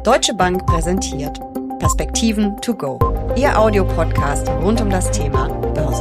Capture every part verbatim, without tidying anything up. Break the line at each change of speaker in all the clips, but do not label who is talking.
Deutsche Bank präsentiert Perspektiven to go, Ihr Audiopodcast rund um das Thema Börse.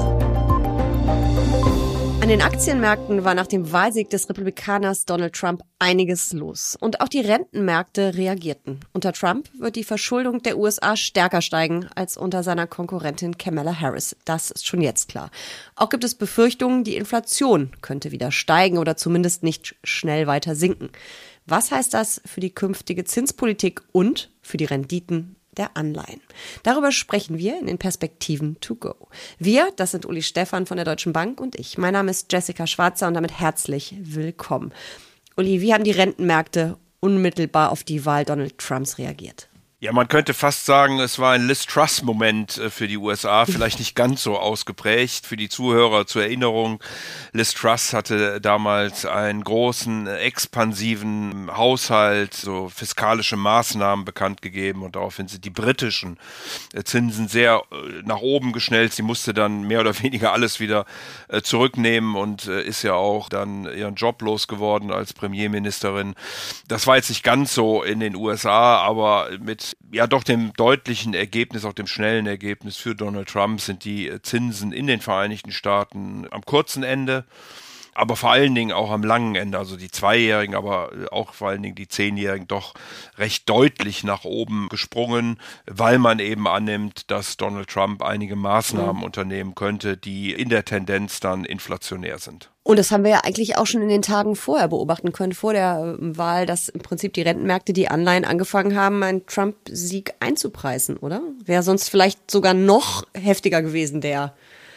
An den Aktienmärkten war nach dem Wahlsieg des Republikaners Donald Trump einiges los. Und auch die Rentenmärkte reagierten. Unter Trump wird die Verschuldung der U S A stärker steigen als unter seiner Konkurrentin Kamala Harris. Das ist schon jetzt klar. Auch gibt es Befürchtungen, die Inflation könnte wieder steigen oder zumindest nicht schnell weiter sinken. Was heißt das für die künftige Zinspolitik und für die Renditen der Anleihen? Darüber sprechen wir in den Perspektiven to go. Wir, das sind Uli Stephan von der Deutschen Bank und ich. Mein Name ist Jessica Schwarzer und damit herzlich willkommen. Uli, wie haben die Rentenmärkte unmittelbar auf die Wahl Donald Trumps reagiert?
Ja, man könnte fast sagen, es war ein Liz Truss-Moment für die U S A, vielleicht nicht ganz so ausgeprägt. Für die Zuhörer zur Erinnerung, Liz Truss hatte damals einen großen, expansiven Haushalt, so fiskalische Maßnahmen bekannt gegeben und daraufhin sind die britischen Zinsen sehr nach oben geschnellt. Sie musste dann mehr oder weniger alles wieder zurücknehmen und ist ja auch dann ihren Job losgeworden als Premierministerin. Das war jetzt nicht ganz so in den U S A, aber mit ja doch dem deutlichen Ergebnis, auch dem schnellen Ergebnis für Donald Trump sind die Zinsen in den Vereinigten Staaten am kurzen Ende, aber vor allen Dingen auch am langen Ende, also die Zweijährigen, aber auch vor allen Dingen die Zehnjährigen doch recht deutlich nach oben gesprungen, weil man eben annimmt, dass Donald Trump einige Maßnahmen mhm. unternehmen könnte, die in der Tendenz dann inflationär sind.
Und das haben wir ja eigentlich auch schon in den Tagen vorher beobachten können, vor der Wahl, dass im Prinzip die Rentenmärkte, die Anleihen angefangen haben, einen Trump-Sieg einzupreisen, oder? Wäre sonst vielleicht sogar noch heftiger gewesen, der,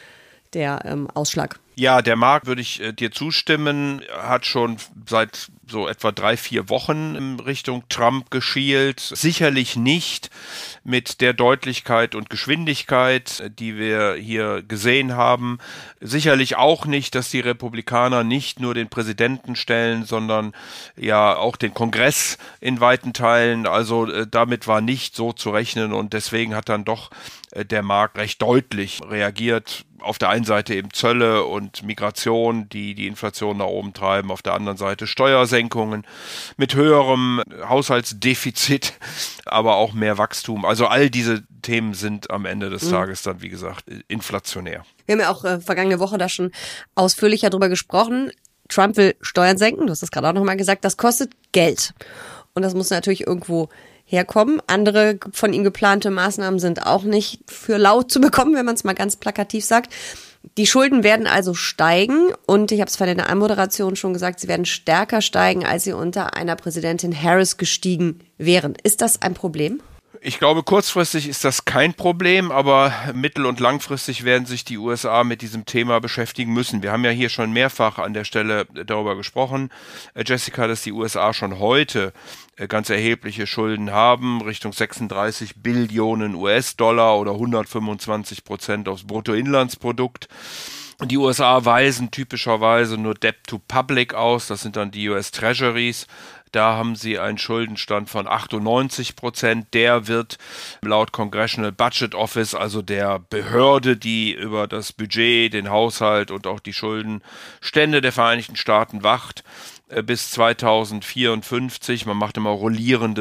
der ähm, Ausschlag.
Ja, der Markt, würde ich äh, dir zustimmen, hat schon seit so etwa drei, vier Wochen in Richtung Trump geschielt. Sicherlich nicht mit der Deutlichkeit und Geschwindigkeit, die wir hier gesehen haben. Sicherlich auch nicht, dass die Republikaner nicht nur den Präsidenten stellen, sondern ja auch den Kongress in weiten Teilen. Also äh, damit war nicht so zu rechnen und deswegen hat dann doch äh, der Markt recht deutlich reagiert. Auf der einen Seite eben Zölle und Migration, die die Inflation nach oben treiben. Auf der anderen Seite Steuersenkungen mit höherem Haushaltsdefizit, aber auch mehr Wachstum. Also all diese Themen sind am Ende des mhm. Tages dann, wie gesagt, inflationär.
Wir haben ja auch äh, vergangene Woche da schon ausführlicher drüber gesprochen. Trump will Steuern senken, du hast das gerade auch nochmal gesagt. Das kostet Geld. Und das muss natürlich irgendwo herkommen. Andere von ihm geplante Maßnahmen sind auch nicht für laut zu bekommen, wenn man es mal ganz plakativ sagt. Die Schulden werden also steigen und ich habe es vorhin in der Anmoderation schon gesagt, sie werden stärker steigen, als sie unter einer Präsidentin Harris gestiegen wären. Ist das ein Problem?
Ich glaube, kurzfristig ist das kein Problem, aber mittel- und langfristig werden sich die U S A mit diesem Thema beschäftigen müssen. Wir haben ja hier schon mehrfach an der Stelle darüber gesprochen, Jessica, dass die U S A schon heute ganz erhebliche Schulden haben, Richtung sechsunddreißig Billionen U S-Dollar oder hundertfünfundzwanzig Prozent aufs Bruttoinlandsprodukt. Und die U S A weisen typischerweise nur Debt to Public aus, das sind dann die U S Treasuries. Da haben sie einen Schuldenstand von achtundneunzig Prozent. Der wird laut Congressional Budget Office, also der Behörde, die über das Budget, den Haushalt und auch die Schuldenstände der Vereinigten Staaten wacht, bis zweitausendvierundfünfzig, man macht immer rollierende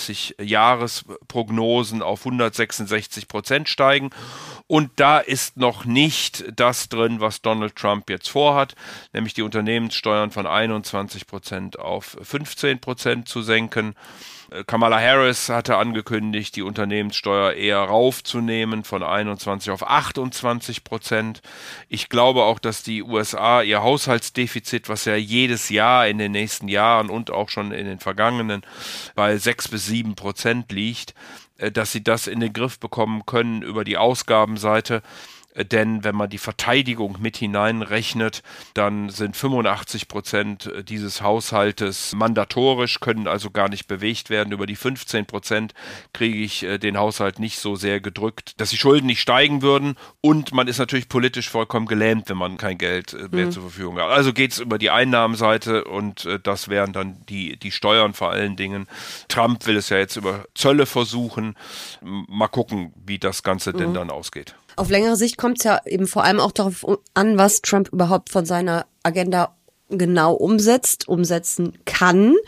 dreißig-Jahres-Prognosen auf hundertsechsundsechzig Prozent steigen. Und da ist noch nicht das drin, was Donald Trump jetzt vorhat, nämlich die Unternehmenssteuern von einundzwanzig Prozent auf fünfzehn Prozent zu senken. Kamala Harris hatte angekündigt, die Unternehmenssteuer eher raufzunehmen von einundzwanzig auf achtundzwanzig Prozent. Ich glaube auch, dass die U S A ihr Haushaltsdefizit, was ja jedes Jahr in den nächsten Jahren und auch schon in den vergangenen bei sechs bis sieben Prozent liegt, dass sie das in den Griff bekommen können über die Ausgabenseite. Denn wenn man die Verteidigung mit hineinrechnet, dann sind fünfundachtzig Prozent dieses Haushaltes mandatorisch, können also gar nicht bewegt werden. Über die fünfzehn Prozent kriege ich den Haushalt nicht so sehr gedrückt, dass die Schulden nicht steigen würden. Und man ist natürlich politisch vollkommen gelähmt, wenn man kein Geld mehr mhm. zur Verfügung hat. Also geht es über die Einnahmenseite und das wären dann die, die Steuern vor allen Dingen. Trump will es ja jetzt über Zölle versuchen. Mal gucken, wie das Ganze mhm. denn dann ausgeht.
Auf längere Sicht kommt es ja eben vor allem auch darauf an, was Trump überhaupt von seiner Agenda genau umsetzt, umsetzen kann.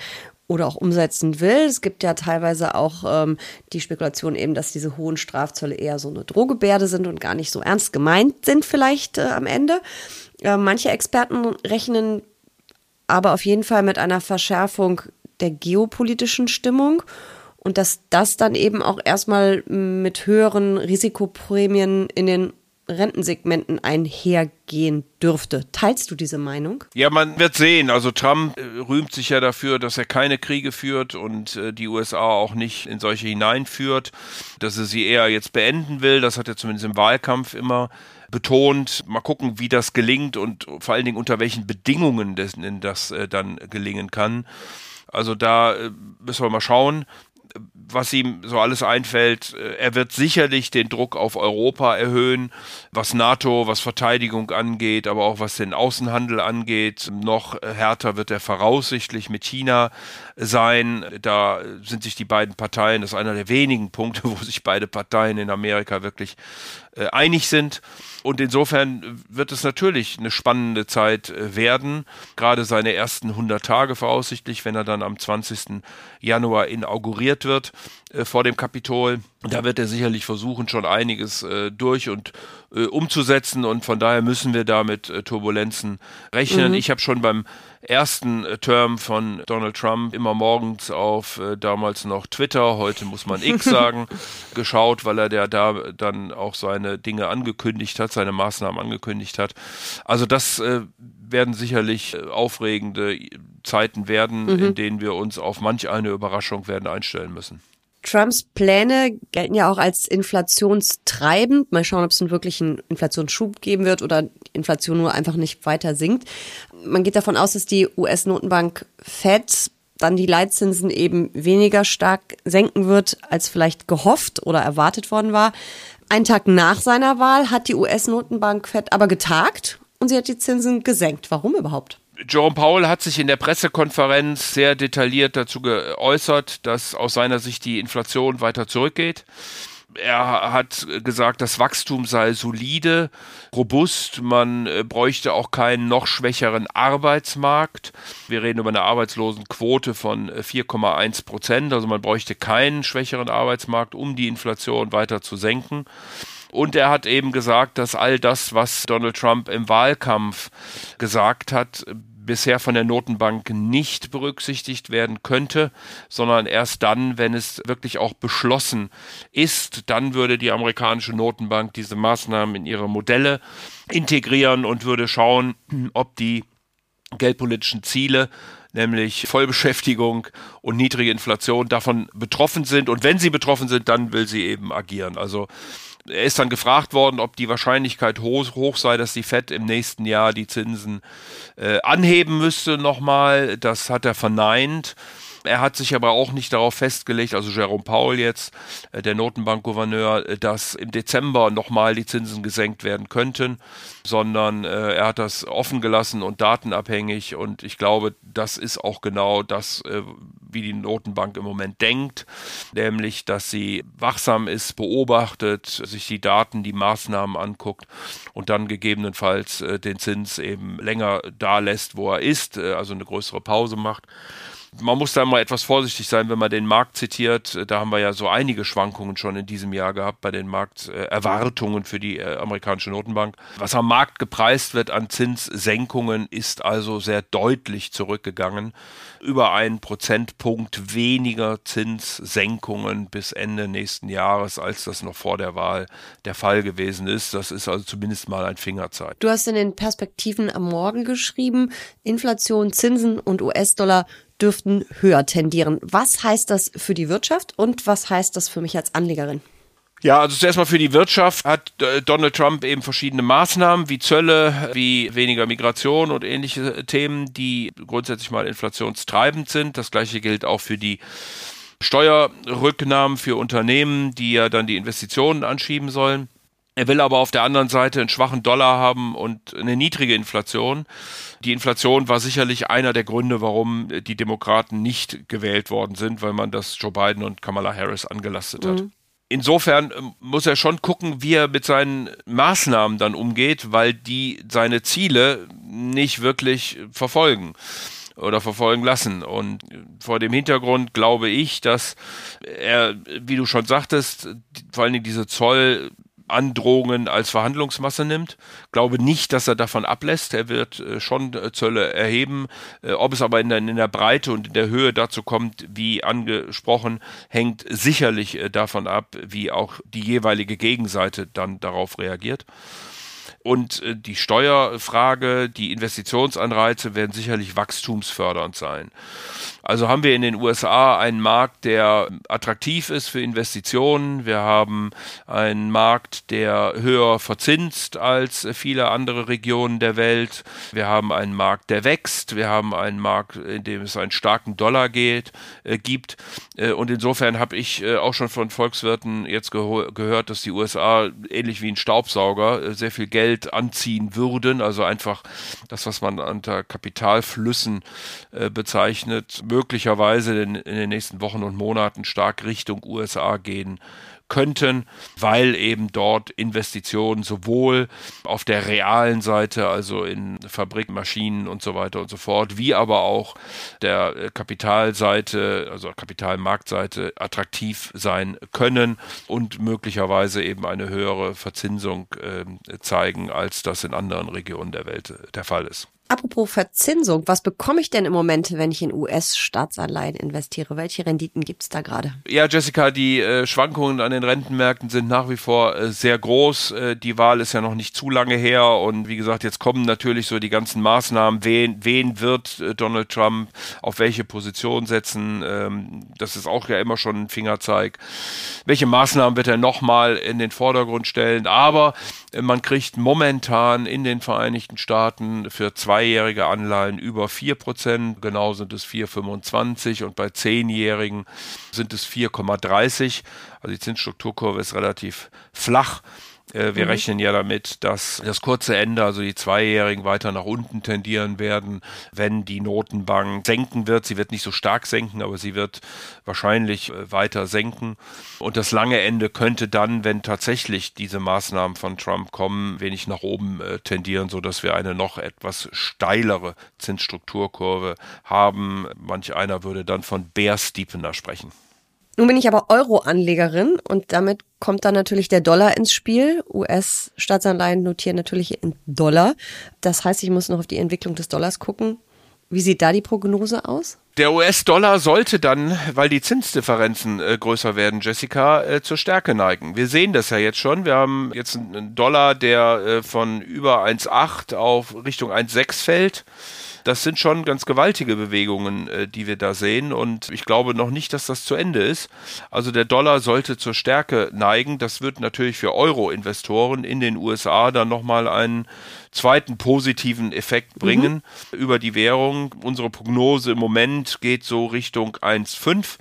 oder auch umsetzen will. Es gibt ja teilweise auch ähm, die Spekulation eben, dass diese hohen Strafzölle eher so eine Drohgebärde sind und gar nicht so ernst gemeint sind vielleicht äh, am Ende. Äh, manche Experten rechnen aber auf jeden Fall mit einer Verschärfung der geopolitischen Stimmung und dass das dann eben auch erstmal mit höheren Risikoprämien in den Rentensegmenten einhergehen dürfte. Teilst du diese Meinung?
Ja, man wird sehen. Also Trump äh, rühmt sich ja dafür, dass er keine Kriege führt und äh, die U S A auch nicht in solche hineinführt, dass er sie eher jetzt beenden will. Das hat er zumindest im Wahlkampf immer betont. Mal gucken, wie das gelingt und vor allen Dingen unter welchen Bedingungen das, das äh, dann gelingen kann. Also da äh, müssen wir mal schauen, was ihm so alles einfällt. Er wird sicherlich den Druck auf Europa erhöhen, was NATO, was Verteidigung angeht, aber auch was den Außenhandel angeht. Noch härter wird er voraussichtlich mit China sein. Da sind sich die beiden Parteien, das ist einer der wenigen Punkte, wo sich beide Parteien in Amerika wirklich äh, einig sind. Und insofern wird es natürlich eine spannende Zeit werden. Gerade seine ersten hundert Tage voraussichtlich, wenn er dann am zwanzigsten Januar inauguriert wird äh, vor dem Kapitol. Da wird er sicherlich versuchen, schon einiges äh, durch und äh, umzusetzen. Und von daher müssen wir da mit äh, Turbulenzen rechnen. Mhm. Ich habe schon beim ersten äh, Term von Donald Trump immer morgens auf äh, damals noch Twitter, heute muss man X sagen, geschaut, weil er der da dann auch seine Dinge angekündigt hat, seine Maßnahmen angekündigt hat. Also das äh, werden sicherlich äh, aufregende Zeiten werden, mhm. in denen wir uns auf manch eine Überraschung werden einstellen müssen.
Trumps Pläne gelten ja auch als inflationstreibend. Mal schauen, ob es einen wirklichen Inflationsschub geben wird oder Inflation nur einfach nicht weiter sinkt. Man geht davon aus, dass die U S-Notenbank Fed dann die Leitzinsen eben weniger stark senken wird, als vielleicht gehofft oder erwartet worden war. Einen Tag nach seiner Wahl hat die U S-Notenbank Fed aber getagt und sie hat die Zinsen gesenkt. Warum überhaupt?
Jerome Powell hat sich in der Pressekonferenz sehr detailliert dazu geäußert, dass aus seiner Sicht die Inflation weiter zurückgeht. Er hat gesagt, das Wachstum sei solide, robust, man bräuchte auch keinen noch schwächeren Arbeitsmarkt. Wir reden über eine Arbeitslosenquote von vier Komma eins Prozent, also man bräuchte keinen schwächeren Arbeitsmarkt, um die Inflation weiter zu senken. Und er hat eben gesagt, dass all das, was Donald Trump im Wahlkampf gesagt hat, bisher von der Notenbank nicht berücksichtigt werden könnte, sondern erst dann, wenn es wirklich auch beschlossen ist, dann würde die amerikanische Notenbank diese Maßnahmen in ihre Modelle integrieren und würde schauen, ob die geldpolitischen Ziele, nämlich Vollbeschäftigung und niedrige Inflation, davon betroffen sind. Und wenn sie betroffen sind, dann will sie eben agieren. Also er ist dann gefragt worden, ob die Wahrscheinlichkeit hoch, hoch sei, dass die Fed im nächsten Jahr die Zinsen äh, anheben müsste nochmal. Das hat er verneint. Er hat sich aber auch nicht darauf festgelegt, also Jerome Powell jetzt, äh, der Notenbankgouverneur, äh, dass im Dezember nochmal die Zinsen gesenkt werden könnten, sondern äh, er hat das offen gelassen und datenabhängig. Und ich glaube, das ist auch genau das, äh, wie die Notenbank im Moment denkt, nämlich, dass sie wachsam ist, beobachtet, sich die Daten, die Maßnahmen anguckt und dann gegebenenfalls äh, den Zins eben länger da lässt, wo er ist, äh, also eine größere Pause macht. Man muss da mal etwas vorsichtig sein, wenn man den Markt zitiert. Da haben wir ja so einige Schwankungen schon in diesem Jahr gehabt bei den Markterwartungen für die amerikanische Notenbank. Was am Markt gepreist wird an Zinssenkungen, ist also sehr deutlich zurückgegangen. Über einen Prozentpunkt weniger Zinssenkungen bis Ende nächsten Jahres, als das noch vor der Wahl der Fall gewesen ist. Das ist also zumindest mal ein Fingerzeig.
Du hast in den Perspektiven am Morgen geschrieben, Inflation, Zinsen und U S-Dollar dürften höher tendieren. Was heißt das für die Wirtschaft und was heißt das für mich als Anlegerin?
Ja, also zuerst mal für die Wirtschaft hat äh, Donald Trump eben verschiedene Maßnahmen wie Zölle, wie weniger Migration und ähnliche Themen, die grundsätzlich mal inflationstreibend sind. Das Gleiche gilt auch für die Steuerrücknahmen für Unternehmen, die ja dann die Investitionen anschieben sollen. Er will aber auf der anderen Seite einen schwachen Dollar haben und eine niedrige Inflation. Die Inflation war sicherlich einer der Gründe, warum die Demokraten nicht gewählt worden sind, weil man das Joe Biden und Kamala Harris angelastet hat. Mhm. Insofern muss er schon gucken, wie er mit seinen Maßnahmen dann umgeht, weil die seine Ziele nicht wirklich verfolgen. oder verfolgen lassen. Und vor dem Hintergrund glaube ich, dass er, wie du schon sagtest, vor allen Dingen diese Zollandrohungen als Verhandlungsmasse nimmt. Glaube nicht, dass er davon ablässt. Er wird äh, schon äh, Zölle erheben. Äh, ob es aber in der, in der Breite und in der Höhe dazu kommt, wie angesprochen, hängt sicherlich äh, davon ab, wie auch die jeweilige Gegenseite dann darauf reagiert. Und äh, die Steuerfrage, die Investitionsanreize werden sicherlich wachstumsfördernd sein. Also haben wir in den U S A einen Markt, der attraktiv ist für Investitionen. Wir haben einen Markt, der höher verzinst als viele andere Regionen der Welt. Wir haben einen Markt, der wächst. Wir haben einen Markt, in dem es einen starken Dollar geht, äh, gibt. Äh, und insofern habe ich äh, auch schon von Volkswirten jetzt geho- gehört, dass die U S A ähnlich wie ein Staubsauger äh, sehr viel Geld anziehen würden. Also einfach das, was man unter Kapitalflüssen äh, bezeichnet, möglicherweise in, in den nächsten Wochen und Monaten stark Richtung U S A gehen könnten, weil eben dort Investitionen sowohl auf der realen Seite, also in Fabriken, Maschinen und so weiter und so fort, wie aber auch der Kapitalseite, also Kapitalmarktseite attraktiv sein können und möglicherweise eben eine höhere Verzinsung äh, zeigen, als das in anderen Regionen der Welt der Fall ist.
Apropos Verzinsung, was bekomme ich denn im Moment, wenn ich in U S-Staatsanleihen investiere? Welche Renditen gibt es da gerade?
Ja, Jessica, die äh, Schwankungen an den Rentenmärkten sind nach wie vor äh, sehr groß. Äh, die Wahl ist ja noch nicht zu lange her und wie gesagt, jetzt kommen natürlich so die ganzen Maßnahmen. Wen, wen wird äh, Donald Trump auf welche Position setzen? Ähm, das ist auch ja immer schon ein Fingerzeig. Welche Maßnahmen wird er nochmal in den Vordergrund stellen? Aber äh, man kriegt momentan in den Vereinigten Staaten für zwei Zweijährige Anleihen über vier Prozent, genau sind es vier Komma fünfundzwanzig und bei Zehnjährigen sind es vier Komma dreißig. Also die Zinsstrukturkurve ist relativ flach. Wir mhm. rechnen ja damit, dass das kurze Ende, also die Zweijährigen, weiter nach unten tendieren werden, wenn die Notenbank senken wird. Sie wird nicht so stark senken, aber sie wird wahrscheinlich weiter senken. Und das lange Ende könnte dann, wenn tatsächlich diese Maßnahmen von Trump kommen, wenig nach oben tendieren, sodass wir eine noch etwas steilere Zinsstrukturkurve haben. Manch einer würde dann von Bear Steepener sprechen.
Nun bin ich aber Euro-Anlegerin und damit kommt dann natürlich der Dollar ins Spiel. U S-Staatsanleihen notieren natürlich in Dollar. Das heißt, ich muss noch auf die Entwicklung des Dollars gucken. Wie sieht da die Prognose aus?
Der U S-Dollar sollte dann, weil die Zinsdifferenzen äh, größer werden, Jessica, äh, zur Stärke neigen. Wir sehen das ja jetzt schon. Wir haben jetzt einen Dollar, der äh, von über eins Komma acht auf Richtung eins Komma sechs fällt. Das sind schon ganz gewaltige Bewegungen, äh, die wir da sehen und ich glaube noch nicht, dass das zu Ende ist. Also der Dollar sollte zur Stärke neigen. Das wird natürlich für Euro-Investoren in den U S A dann nochmal einen zweiten positiven Effekt bringen mhm. über die Währung. Unsere Prognose im Moment geht so Richtung eins Komma fünf.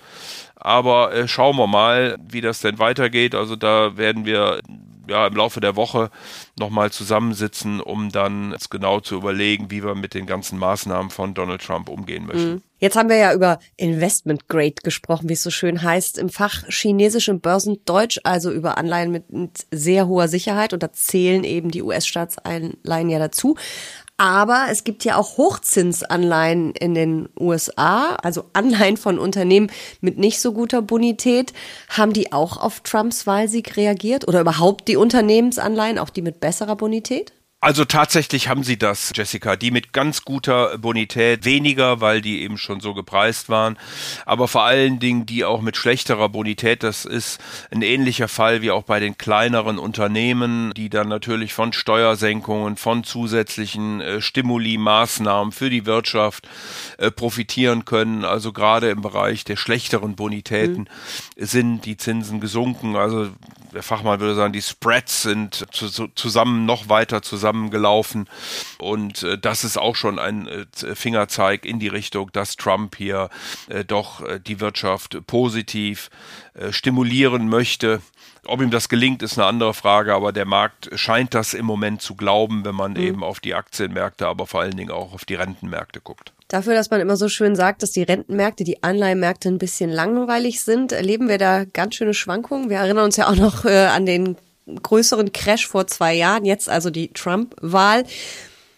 Aber äh, schauen wir mal, wie das denn weitergeht. Also da werden wir ja im Laufe der Woche nochmal zusammensitzen, um dann jetzt genau zu überlegen, wie wir mit den ganzen Maßnahmen von Donald Trump umgehen möchten.
Jetzt haben wir ja über Investment Grade gesprochen, wie es so schön heißt, im Fach Chinesisch und Börsendeutsch, also über Anleihen mit sehr hoher Sicherheit und da zählen eben die U S-Staatsanleihen ja dazu. Aber es gibt ja auch Hochzinsanleihen in den U S A, also Anleihen von Unternehmen mit nicht so guter Bonität. Haben die auch auf Trumps Wahlsieg reagiert oder überhaupt die Unternehmensanleihen, auch die mit besserer Bonität?
Also tatsächlich haben sie das, Jessica, die mit ganz guter Bonität weniger, weil die eben schon so gepreist waren, aber vor allen Dingen die auch mit schlechterer Bonität, das ist ein ähnlicher Fall wie auch bei den kleineren Unternehmen, die dann natürlich von Steuersenkungen, von zusätzlichen äh, Stimuli-Maßnahmen für die Wirtschaft äh, profitieren können, also gerade im Bereich der schlechteren Bonitäten mhm. sind die Zinsen gesunken, also der Fachmann würde sagen, die Spreads sind zu, zu, zusammen noch weiter zusammengelaufen und äh, das ist auch schon ein äh, Fingerzeig in die Richtung, dass Trump hier äh, doch äh, die Wirtschaft positiv äh, stimulieren möchte. Ob ihm das gelingt, ist eine andere Frage, aber der Markt scheint das im Moment zu glauben, wenn man mhm. eben auf die Aktienmärkte, aber vor allen Dingen auch auf die Rentenmärkte guckt.
Dafür, dass man immer so schön sagt, dass die Rentenmärkte, die Anleihenmärkte ein bisschen langweilig sind, erleben wir da ganz schöne Schwankungen. Wir erinnern uns ja auch noch äh, an den größeren Crash vor zwei Jahren, jetzt also die Trump-Wahl.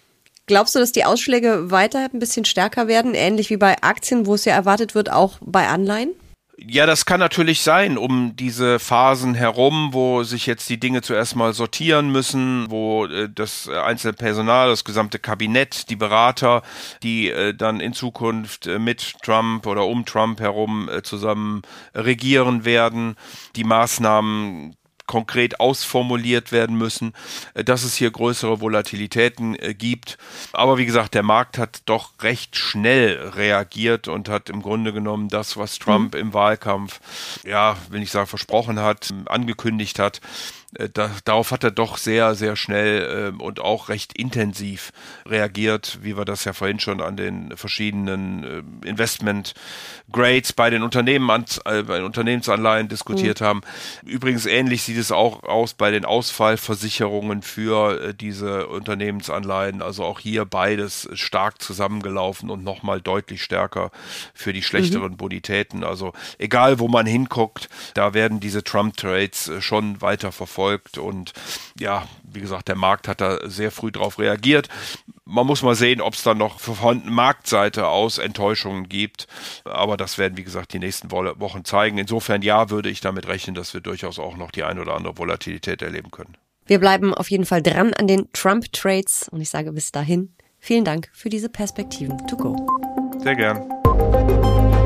Glaubst du, dass die Ausschläge weiter ein bisschen stärker werden, ähnlich wie bei Aktien, wo es ja erwartet wird, auch bei Anleihen?
Ja, das kann natürlich sein, um diese Phasen herum, wo sich jetzt die Dinge zuerst mal sortieren müssen, wo äh, das einzelne Personal, das gesamte Kabinett, die Berater, die äh, dann in Zukunft äh, mit Trump oder um Trump herum äh, zusammen regieren werden, die Maßnahmen konkret ausformuliert werden müssen, dass es hier größere Volatilitäten äh, gibt. Aber wie gesagt, der Markt hat doch recht schnell reagiert und hat im Grunde genommen das, was Trump mhm. im Wahlkampf, ja, will ich sagen, versprochen hat, angekündigt hat, Da, darauf hat er doch sehr, sehr schnell äh, und auch recht intensiv reagiert, wie wir das ja vorhin schon an den verschiedenen äh, Investment Grades bei den Unternehmen an, äh, bei den Unternehmensanleihen diskutiert mhm. haben. Übrigens ähnlich sieht es auch aus bei den Ausfallversicherungen für äh, diese Unternehmensanleihen. Also auch hier beides stark zusammengelaufen und nochmal deutlich stärker für die schlechteren mhm. Bonitäten. Also egal, wo man hinguckt, da werden diese Trump-Trades äh, schon weiter verfolgt. Und ja, wie gesagt, der Markt hat da sehr früh drauf reagiert. Man muss mal sehen, ob es dann noch von Marktseite aus Enttäuschungen gibt. Aber das werden, wie gesagt, die nächsten Wochen zeigen. Insofern ja, würde ich damit rechnen, dass wir durchaus auch noch die ein oder andere Volatilität erleben können.
Wir bleiben auf jeden Fall dran an den Trump-Trades. Und ich sage bis dahin, vielen Dank für diese Perspektiven to go.
Sehr gern.